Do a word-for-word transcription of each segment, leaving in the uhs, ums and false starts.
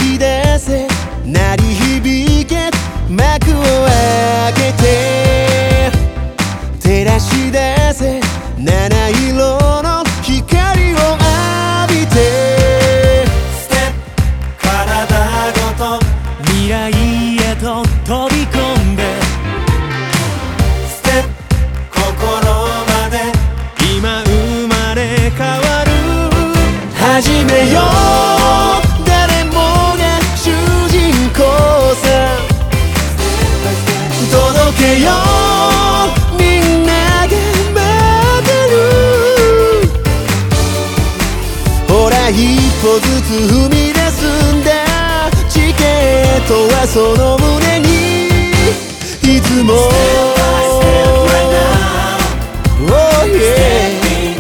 き出せ鳴り響け幕を開けて照らし出せ七色の光を浴びてステップ体ごと未来へと飛び込んでステップ心まで今生まれ変わる始めよう誰もが主人公さ届けようみんなが待ってるほら一歩ずつ踏み出すんだチケットはその胸にいつも Oh yeah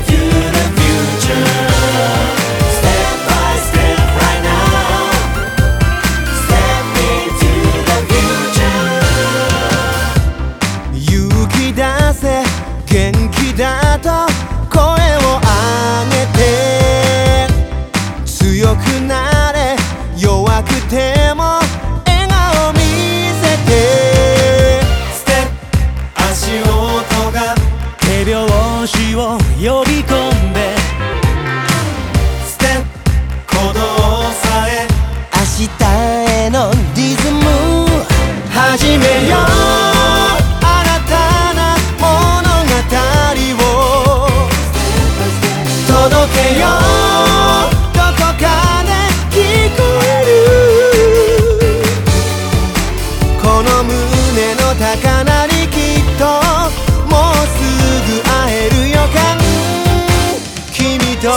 元気だと声を上げて強くなれ弱くても笑顔見せてステップ足音が手拍子を呼び込んでステップ鼓動さえ明日へのリズム始めよう届けようどこかで聞こえるこの胸の高鳴りきっともうすぐ会える予感君と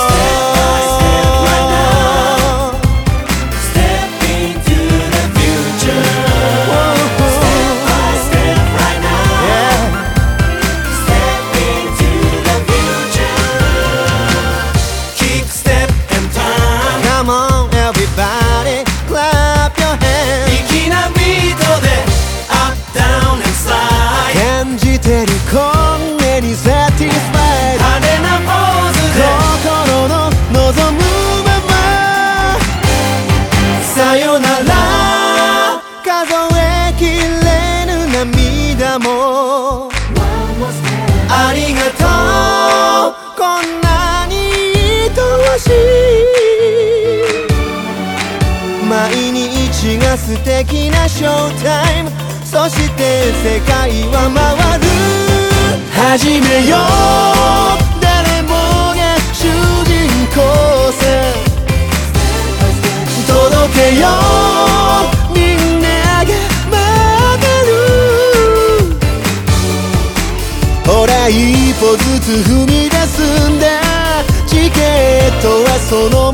こんなにサティスファイド派手なポーズで心の望むままさよなら数えきれぬ涙もありがとうこんなに愛しい毎日が素敵なショータイムそして世界は回る始めよう誰もが主人公さ届けようみんなが待ってるほら一歩ずつ踏み出すんだチケットはその